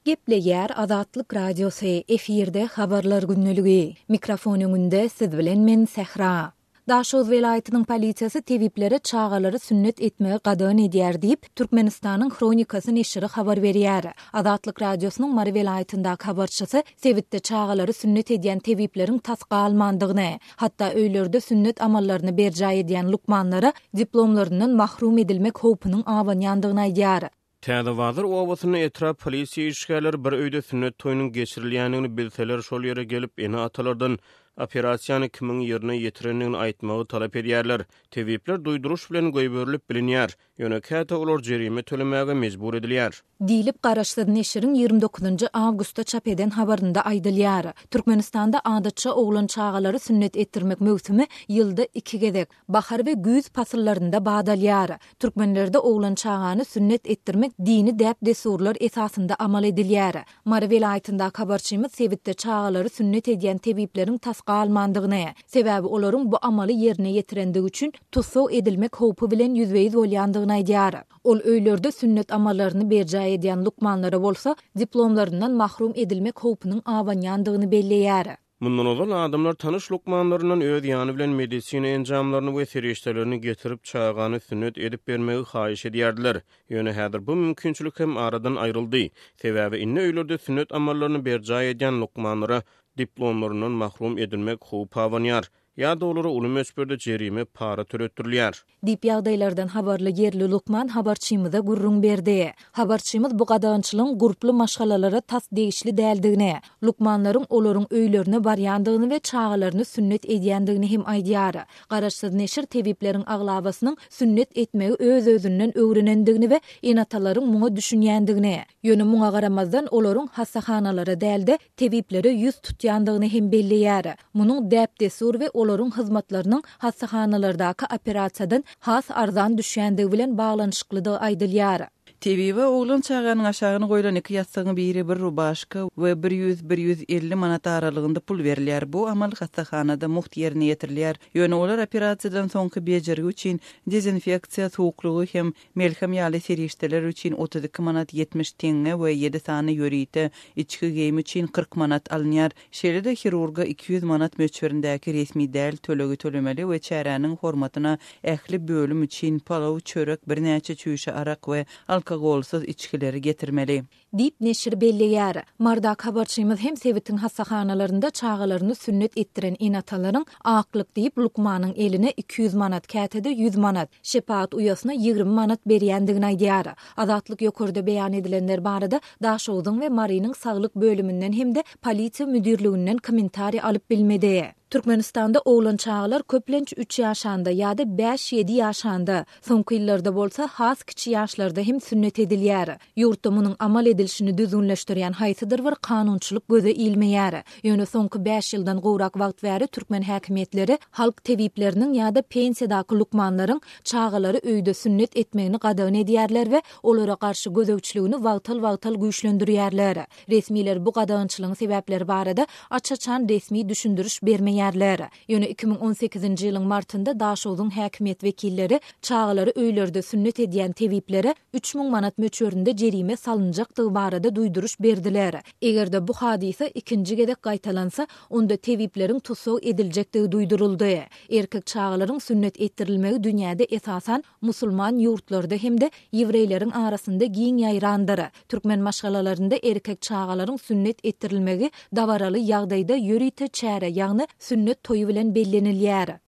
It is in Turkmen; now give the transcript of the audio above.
Gepleyer Azatlyk Radiosu efirde habarlar günnüligi. Mikrofon öňünde siz bilen men Sehra. Daşoz welaýatynyň polisiýasy tebiplere çağalary sünnet etmegi gadany edýär diýip Türkmenistanyň Kronikasy neşri habar berýär. Azatlyk Radiosynyň Mary welaýatyndaky habarçysy Sewitde çağalary sünnet edýän tebipleriň tasga almandygyny, hatda öýlerde sünnet amallaryny berjaý edýän lukmanlara diplomlaryndan mahrum edilmek howpunyň awanýandygyny aýdýar. Täze-wazir owasyny etrap polisiýa işgärleri bir öýde sünnet toýunyň geçirilýänini bilseler şol ýere gelip eni atalardan operasiýany kimin ýerine ýetirendigini aýtmagy talap edýärler. Tebipler duýduruş bilen goýberilip bilinýär. Ýöne käte olar jerime tölemäge mejbur edilýär. Dilip garaşsyz neşriň 29 awgustda çap eden habarynda aýdylýar. Türkmenistanda adatça oglan çağalary sünnet etdirmek möwsümi ýylda 2 gezek, bahar we güz pasyllarynda badalýar. Türkmenlerde oglan çağany sünnet etdirmek dini däp desurlar esasynda amal edilýär. Mary welaýatyndaky habarçymyz Sewitde çağalary sünnet edýän tebipleriň tasga almandygyny, sebäbi olaryň bu amaly ýerine ýetirendigi üçin tutsaw edilmek howpy bilen ýüzbeýiz bolýandygyny aýdýar. Ol öýlerde sünnet amallaryny berjaý edýän lukmanlara bolsa, diplomlaryndan mahrum edilmek howpunyň awanýandygyny belleýär. Mundan ozal adamlar tanış lukmanlarından öz ýany bilen medisina enjamlaryny we serişdelerini getirip çağany sünnet edip bermegi haýyş edýärdiler. Ýöne häzir bu mümkinçilik hem aradan aýryldy. Sebäbi inne öýlerde sünnet amallaryny berjaý edýän lukmanlara diplomlaryndan mahrum edilmek howpy awanýar. Ya da olara ulum öçberde jerime para töretdirilýär. Dip ýagdaýlardan habarly yerli lukman habarçymyza gurrun berdi. Habarçymyz bu gadançylyň gruply maşgalalara tas degişli däldigini, lukmanlaryň olaryň öýlerine barýandygyny we çağalaryny sünnet edýändigini hem aýdýar. Garaşsyz neşir tebipleriň aglabasynyň sünnet etmegi öz-özünden öwrenendigini we enatalaryň muňa düşünýändigini, ýöne muňa garamazdan olaryň hassahanalara dälde tebiplere ýüz tutýandygyny hem belleýär. Munyň däp desur we olaryň hyzmatlarynyň hassahanalardaky operasiýadan has arzan düşýändigi bilen baglanyşyklydygy aýdylýar. Tebibe oglan çağanyň aşagyny goýulan 2 ýaşsagyň biri bir rubaşka we 100-150 manat aralygynda pul berilýär. Bu amal hastahanada muht ýerine ýetirilýär. Ýöne olar operasiýadan soňky bejergi üçin dezinfeksiýa, sowuklugy hem melhem ýaly serişdeler üçin 32 manat 70 teňe we 7 sany ýörite içki geymi üçin 40 manat alınýar. Şeýle-de hirurga 200 manat möçberindäki resmi däl tölegi tölemeli we çäräniň hormatyna ähli bölüm üçin palaw, çörek, birnäçe çüýşe arak we alkogolsuz içkileri getirmeli. Dip neşir belleýär. Mardak habarçymyz hem Sewitiň hassahanalarynda çağalaryny sünnet etdiren enatalaryň aklyk diýip lukmanyň eline 200 manat, kätede 100 manat, şepaat uyasyna 20 manat berýändigini aýdýar. Azatlyk ýokurda beýan edilenler barada Daşowyň we Marynyň saglyk bölüminden hem de polisiýa müdirliginden kommentari alyp bilmedi. Türkmenistanda oglan çağalar köplenç 3 ýaşanda ýa-da 5-7 ýaşanda, soňky ýyllarda bolsa has kiçi ýaşlarda hem sünnet edilýär. Ýurtda munyň amal edilişini düzgünleşdirýän haýsydyr bir kanunçylyk göze ilmeýär. Ýöne soňky 5 ýyldan gowrak wagt bäri türkmen häkimetleri halk tebipleriniň ýa-da pensiýadaky lukmanlaryň çağalary öýde sünnet etmegini gadany edýärler we olara garşy gözegçiligini wagtal güýçlendirýärler. Resmiler bu gadançylygyň sebäpleri barada açaçan resmi düşündürüş bermeýär. Ýöne 2018-nji ýylyň martynda Daşowyň häkimet wekilleri çağalary öýlerde sünnet edýän tebiplere 3000 manat möçberinde jerime salynjakdygy barada duýduruş berdiler. Egerde bu hadise ikinji gezek gaýtalansa, onda tebipleriň tutsaw ediljekdigi duýduruldy. Erkek çağalaryň sünnet etdirilmegi dünýäde esasan musulman ýurtlarda hem de ýewreýleriň arasynda giň ýaýrandyr. Türkmen maşgalalarynda erkek çağalaryň sünnet etdirilmegi dawaraly ýagdaýda ýörite çäre ýagny sünnet toyu bilen bellenilýär.